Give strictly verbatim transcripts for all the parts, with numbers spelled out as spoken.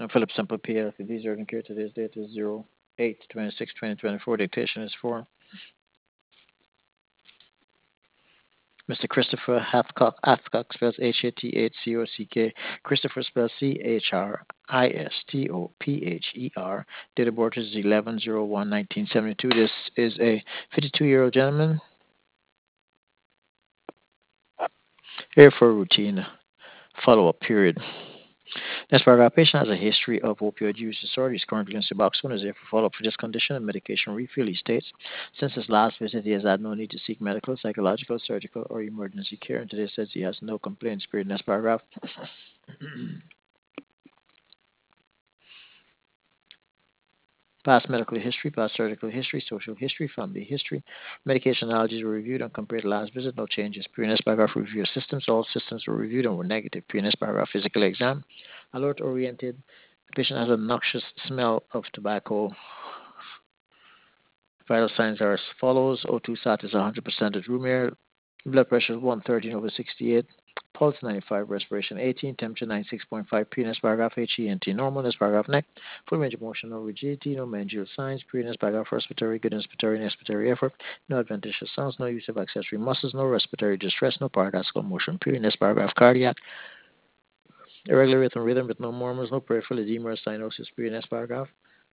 Philip Simple P L. These are here. Today's date is zero eight twenty-six twenty twenty-four. Dictation is for Mister Christopher Hathcock. Hathcock spells H A T H C O C K. Christopher spells C H R I S T O P H E R. Date of birth is eleven oh one nineteen seventy-two. This is a fifty-two year old gentleman here for a routine follow up period. Next paragraph, patient has a history of opioid use disorder. He's currently on Suboxone. Is there for follow up for this condition and medication refill. He states, since his last visit, he has had no need to seek medical, psychological, surgical, or emergency care. And today says he has no complaints. Period. Next paragraph. Past medical history, past surgical history, social history, family history, medication allergies were reviewed and compared to last visit. No changes. Previous paragraph review of systems. All systems were reviewed and were negative. Previous paragraph physical exam. Alert oriented. The patient has a noxious smell of tobacco. Vital signs are as follows. O two sat is one hundred percent at room air. Blood pressure is one thirteen over sixty-eight. Pulse ninety-five, respiration eighteen, temperature ninety-six point five. Previous paragraph H E N T normal. This paragraph neck. Full range of motion, no rigidity, no mandial signs. Previous paragraph respiratory, good inspiratory and expiratory effort. No adventitious sounds, no use of accessory muscles, no respiratory distress, no paradoxical motion. Previous paragraph cardiac. Irregular rhythm, rhythm with no murmurs, no peripheral edema or cyanosis. Previous paragraph.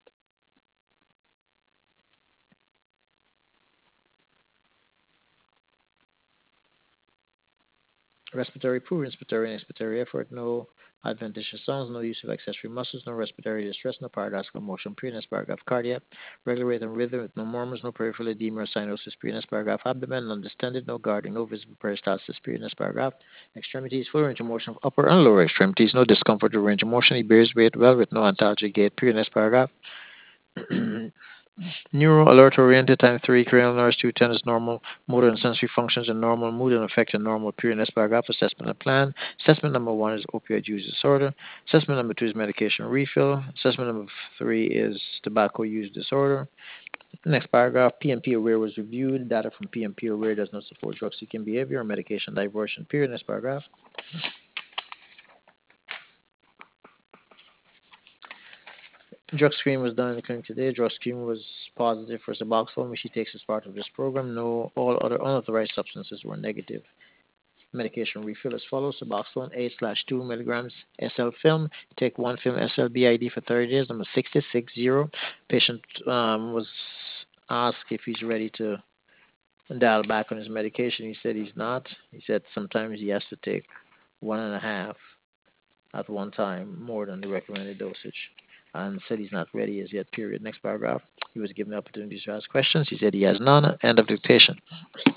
Respiratory, poor inspiratory and expiratory effort, no adventitious sounds, no use of accessory muscles, no respiratory distress, no paradoxical motion. Previous paragraph cardiac, regular rate and rhythm with no murmurs, no peripheral edema or cyanosis. Previous paragraph abdomen, undistended, no guarding, no visible peristalsis. Previous paragraph extremities, full range of motion of upper and lower extremities, no discomfort or range of motion. He bears weight well with no antalgic gait. Previous paragraph. Neuro alert oriented time three, cranial nerves two ten is normal, motor and sensory functions are normal, mood and affect are normal. Period. Next paragraph, assessment and plan. Assessment number one is opioid use disorder. Assessment number two is medication refill. Assessment number three is tobacco use disorder. Next paragraph, P M P aware was reviewed. Data from P M P aware does not support drug seeking behavior or medication diversion. Period. Next paragraph. Drug screen was done in the clinic today. Drug screen was positive for Suboxone, which he takes as part of this program. No, all other unauthorized substances were negative. Medication refill as follows: Suboxone eight slash two milligrams S L film. Take one film S L B I D for thirty days. Number sixty-six zero. Patient um, was asked if he's ready to dial back on his medication. He said he's not. He said sometimes he has to take one and a half at one time, more than the recommended dosage, and said he's not ready as yet, period. Next paragraph. He was given the opportunity to ask questions. He said he has none. End of dictation.